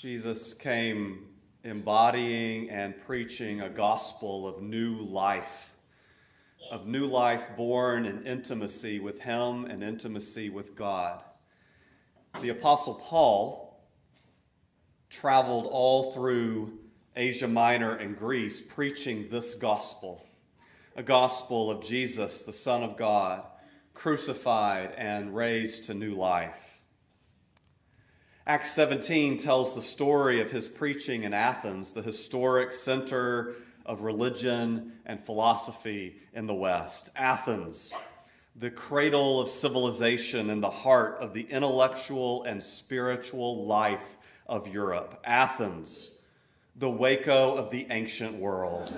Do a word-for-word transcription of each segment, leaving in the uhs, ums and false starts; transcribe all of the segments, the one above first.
Jesus came embodying and preaching a gospel of new life, of new life born in intimacy with Him and intimacy with God. The Apostle Paul traveled all through Asia Minor and Greece preaching this gospel, a gospel of Jesus, the Son of God, crucified and raised to new life. Acts seventeen tells the story of his preaching in Athens, the historic center of religion and philosophy in the West. Athens, the cradle of civilization and the heart of the intellectual and spiritual life of Europe. Athens, the Waco of the ancient world.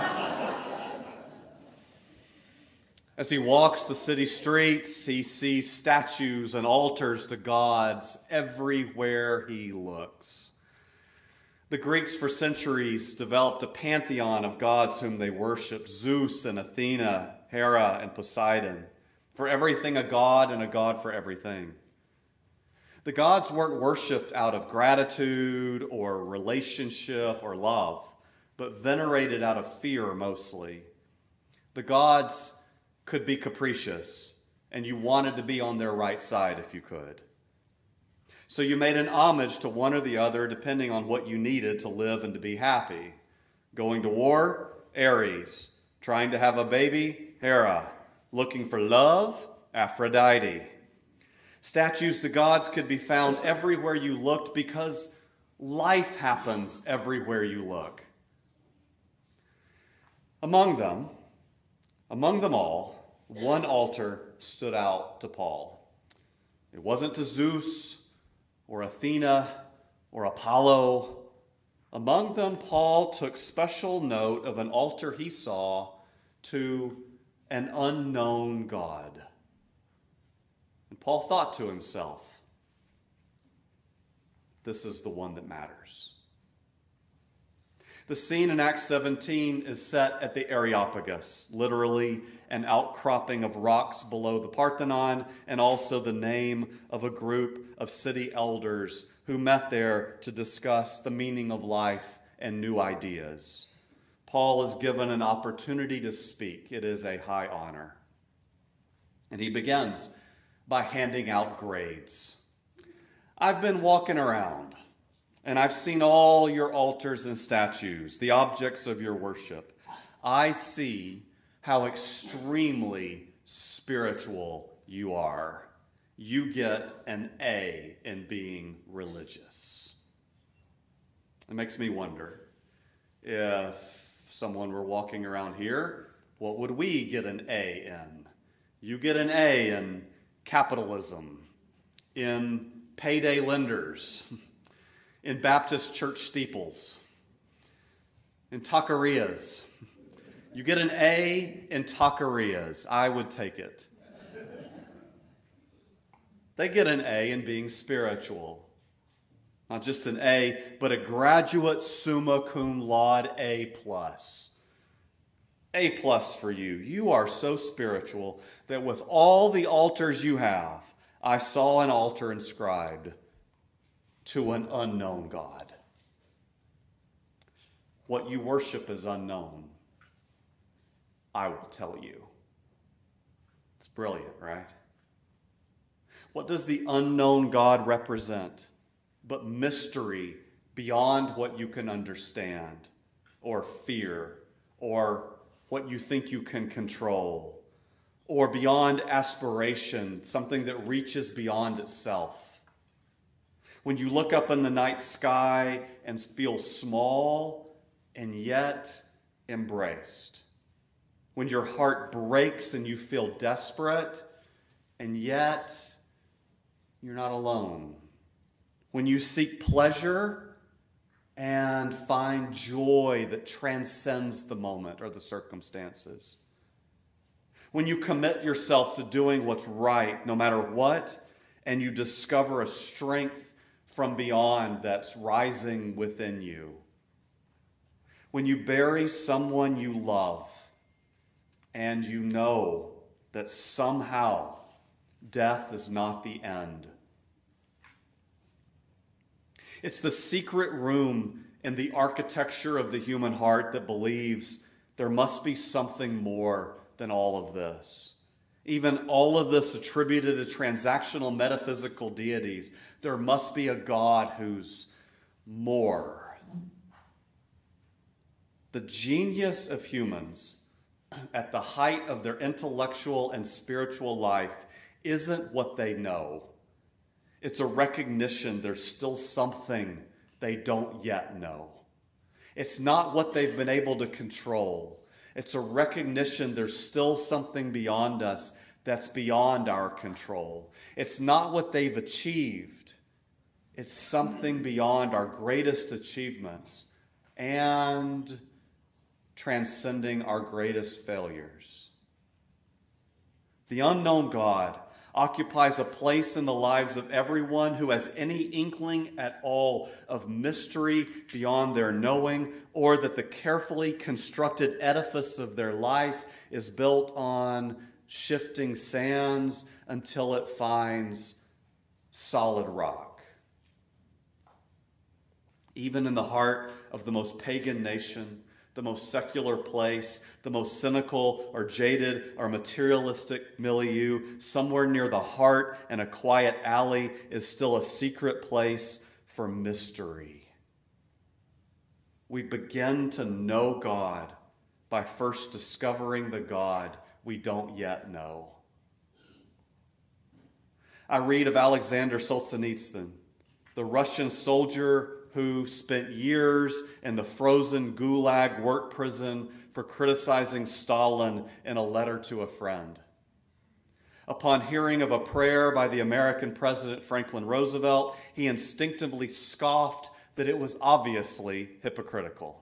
As he walks the city streets, he sees statues and altars to gods everywhere he looks. The Greeks for centuries developed a pantheon of gods whom they worshiped: Zeus and Athena, Hera and Poseidon. For everything a god, and a god for everything. The gods weren't worshipped out of gratitude or relationship or love, but venerated out of fear mostly. The gods could be capricious, and you wanted to be on their right side if you could. So you made an homage to one or the other depending on what you needed to live and to be happy. Going to war, Ares. Trying to have a baby, Hera. Looking for love, Aphrodite. Statues to gods could be found everywhere you looked because life happens everywhere you look. Among them, among them all, one altar stood out to Paul. It wasn't to Zeus or Athena or Apollo. Among them, Paul took special note of an altar he saw to an unknown God. And Paul thought to himself, this is the one that matters. The scene in Acts seventeen is set at the Areopagus, literally an outcropping of rocks below the Parthenon, and also the name of a group of city elders who met there to discuss the meaning of life and new ideas. Paul is given an opportunity to speak. It is a high honor. And he begins by handing out grades. I've been walking around, and I've seen all your altars and statues, the objects of your worship. I see how extremely spiritual you are. You get an A in being religious. It makes me wonder, if someone were walking around here, what would we get an A in? You get an A in capitalism, in payday lenders, in Baptist church steeples, in taquerias. You get an A in taquerias. I would take it. They get an A in being spiritual. Not just an A, but a graduate summa cum laude A plus. A plus for you. You are so spiritual that with all the altars you have, I saw an altar inscribed to an unknown God. What you worship is unknown. I will tell you. It's brilliant, right? What does the unknown God represent but mystery beyond what you can understand or fear or what you think you can control, or beyond aspiration, something that reaches beyond itself? When you look up in the night sky and feel small and yet embraced. When your heart breaks and you feel desperate and yet you're not alone. When you seek pleasure and find joy that transcends the moment or the circumstances. When you commit yourself to doing what's right, no matter what, and you discover a strength from beyond that's rising within you. When you bury someone you love and you know that somehow death is not the end. It's the secret room in the architecture of the human heart that believes there must be something more than all of this. Even all of this attributed to transactional metaphysical deities, there must be a God who's more. The genius of humans at the height of their intellectual and spiritual life isn't what they know. It's a recognition there's still something they don't yet know. It's not what they've been able to control. It's a recognition there's still something beyond us that's beyond our control. It's not what they've achieved. It's something beyond our greatest achievements and transcending our greatest failures. The unknown God occupies a place in the lives of everyone who has any inkling at all of mystery beyond their knowing, or that the carefully constructed edifice of their life is built on shifting sands until it finds solid rock. Even in the heart of the most pagan nation, the most secular place, the most cynical or jaded or materialistic milieu, somewhere near the heart and a quiet alley is still a secret place for mystery. We begin to know God by first discovering the God we don't yet know. I read of Alexander Solzhenitsyn, the Russian soldier who spent years in the frozen Gulag work prison for criticizing Stalin in a letter to a friend. Upon hearing of a prayer by the American President Franklin Roosevelt, he instinctively scoffed that it was obviously hypocritical.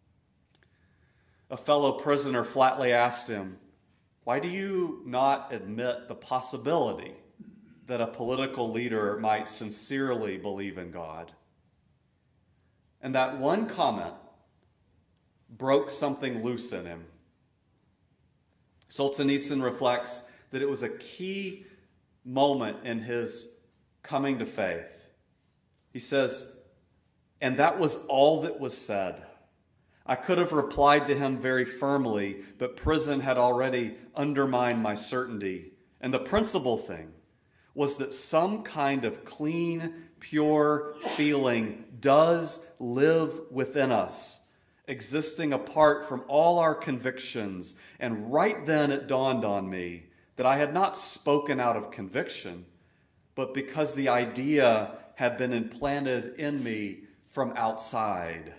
A fellow prisoner flatly asked him, "Why do you not admit the possibility that a political leader might sincerely believe in God?" And that one comment broke something loose in him. Solzhenitsyn reflects that it was a key moment in his coming to faith. He says, "And that was all that was said. I could have replied to him very firmly, but prison had already undermined my certainty. And the principal thing was that some kind of clean, pure feeling does live within us, existing apart from all our convictions. And right then it dawned on me that I had not spoken out of conviction, but because the idea had been implanted in me from outside."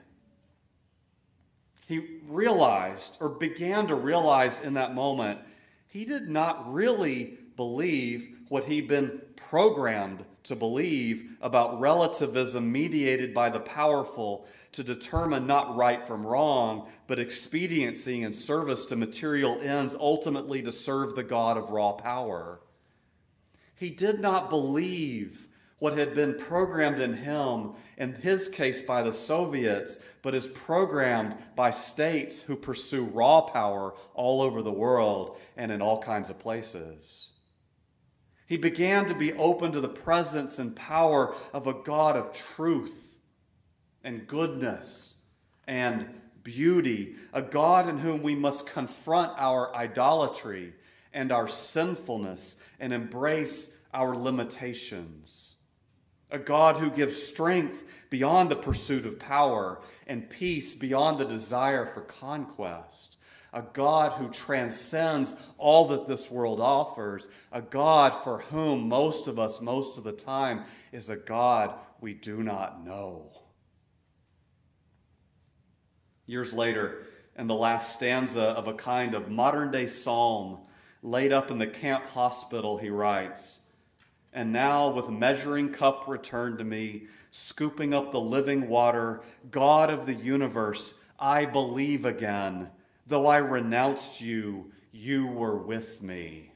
He realized, or began to realize in that moment, he did not really believe what he'd been programmed to believe about relativism mediated by the powerful to determine not right from wrong, but expediency and service to material ends, ultimately to serve the God of raw power. He did not believe what had been programmed in him, in his case by the Soviets, but is programmed by states who pursue raw power all over the world and in all kinds of places. He began to be open to the presence and power of a God of truth and goodness and beauty, a God in whom we must confront our idolatry and our sinfulness and embrace our limitations, a God who gives strength beyond the pursuit of power and peace beyond the desire for conquest, a God who transcends all that this world offers, a God for whom most of us, most of the time, is a God we do not know. Years later, in the last stanza of a kind of modern-day psalm laid up in the camp hospital, he writes, "And now with measuring cup returned to me, scooping up the living water, God of the universe, I believe again. Though I renounced you, you were with me.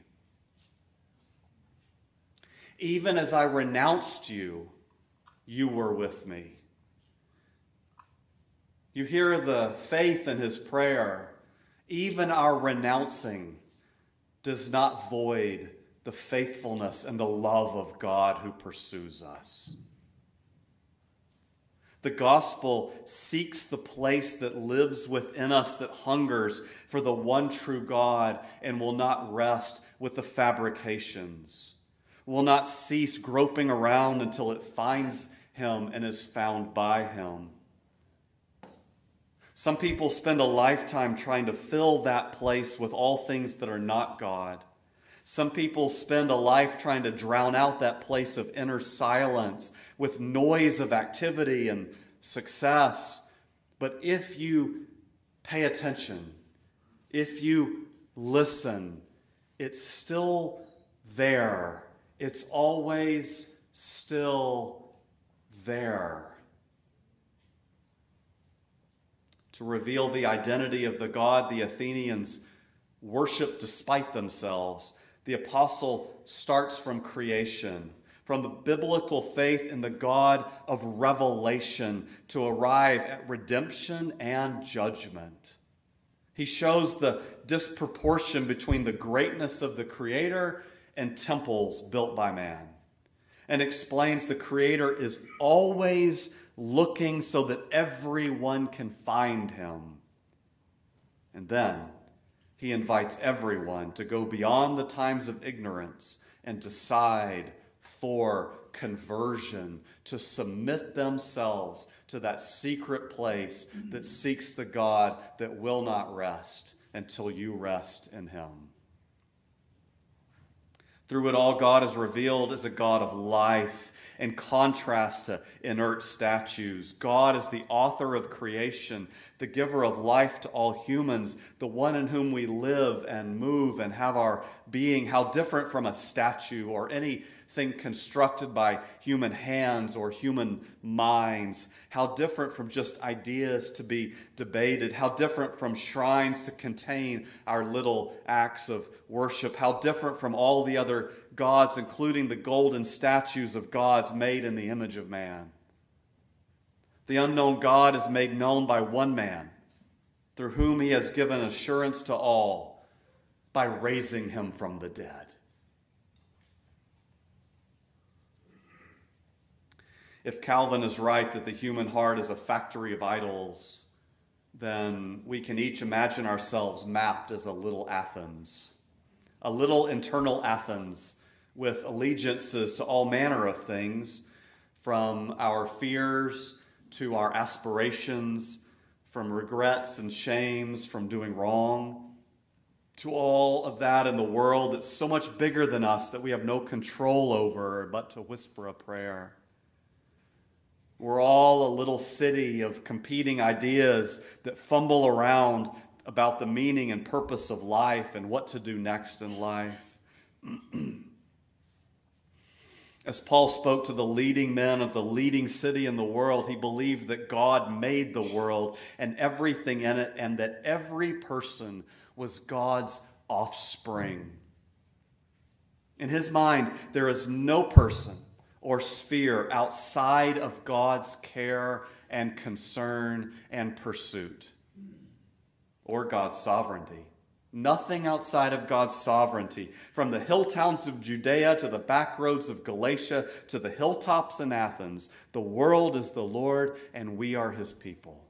Even as I renounced you, you were with me." You hear the faith in his prayer. Even our renouncing does not void the faithfulness and the love of God who pursues us. The gospel seeks the place that lives within us, that hungers for the one true God, and will not rest with the fabrications, will not cease groping around until it finds him and is found by him. Some people spend a lifetime trying to fill that place with all things that are not God. Some people spend a life trying to drown out that place of inner silence with noise of activity and success. But if you pay attention, if you listen, it's still there. It's always still there. To reveal the identity of the God the Athenians worship despite themselves, the apostle starts from creation, from the biblical faith in the God of revelation, to arrive at redemption and judgment. He shows the disproportion between the greatness of the Creator and temples built by man, and explains the Creator is always looking so that everyone can find him. And then he invites everyone to go beyond the times of ignorance and decide for conversion, to submit themselves to that secret place that seeks the God that will not rest until you rest in him. Through it all, God is revealed as a God of life, in contrast to inert statues. God is the author of creation, the giver of life to all humans, the one in whom we live and move and have our being. How different from a statue or anything constructed by human hands or human minds. How different from just ideas to be debated. How different from shrines to contain our little acts of worship. How different from all the other gods, including the golden statues of gods made in the image of man. The unknown God is made known by one man, through whom he has given assurance to all by raising him from the dead. If Calvin is right that the human heart is a factory of idols, then we can each imagine ourselves mapped as a little Athens, a little internal Athens with allegiances to all manner of things, from our fears to our aspirations, from regrets and shames, from doing wrong, to all of that in the world that's so much bigger than us that we have no control over but to whisper a prayer. We're all a little city of competing ideas that fumble around about the meaning and purpose of life and what to do next in life. As Paul spoke to the leading men of the leading city in the world, he believed that God made the world and everything in it, and that every person was God's offspring. In his mind, there is no person or sphere outside of God's care and concern and pursuit, or God's sovereignty. Nothing outside of God's sovereignty. From the hill towns of Judea to the back roads of Galatia to the hilltops in Athens, the world is the Lord and we are his people.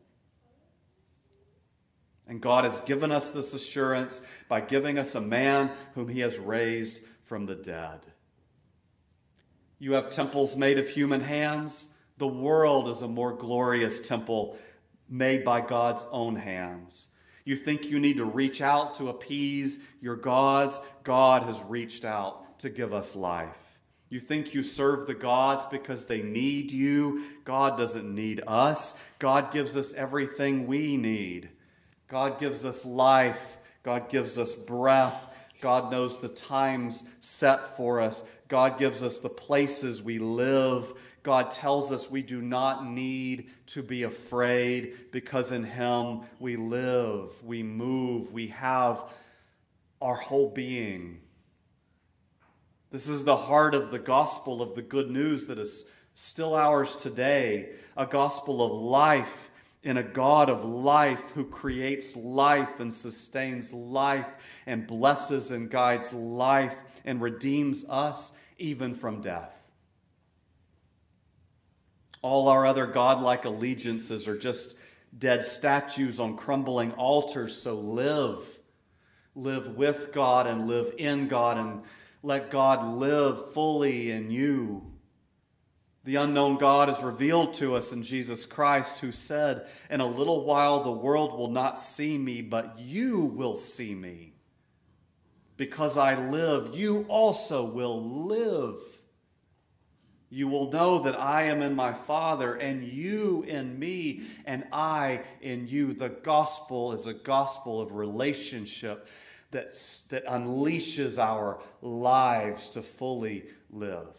And God has given us this assurance by giving us a man whom he has raised from the dead. You have temples made of human hands. The world is a more glorious temple made by God's own hands. You think you need to reach out to appease your gods? God has reached out to give us life. You think you serve the gods because they need you? God doesn't need us. God gives us everything we need. God gives us life. God gives us breath. God knows the times set for us. God gives us the places we live. God tells us we do not need to be afraid because in him we live, we move, we have our whole being. This is the heart of the gospel of the good news that is still ours today, a gospel of life in a God of life who creates life and sustains life and blesses and guides life and redeems us even from death. All our other godlike allegiances are just dead statues on crumbling altars. So live. Live with God and live in God, and let God live fully in you. The unknown God is revealed to us in Jesus Christ, who said, "In a little while the world will not see me, but you will see me. Because I live, you also will live. You will know that I am in my Father, and you in me, and I in you." The gospel is a gospel of relationship that, that unleashes our lives to fully live.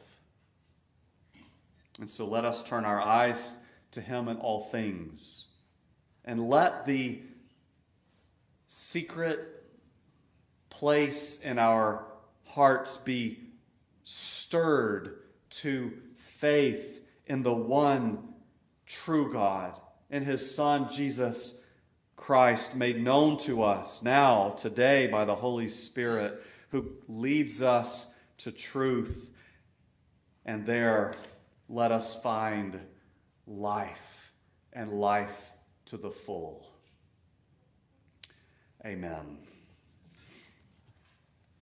And so let us turn our eyes to him in all things. And let the secret place in our hearts be stirred to faith in the one true God, in his Son, Jesus Christ, made known to us now, today, by the Holy Spirit, who leads us to truth. And there, let us find life, and life to the full. Amen.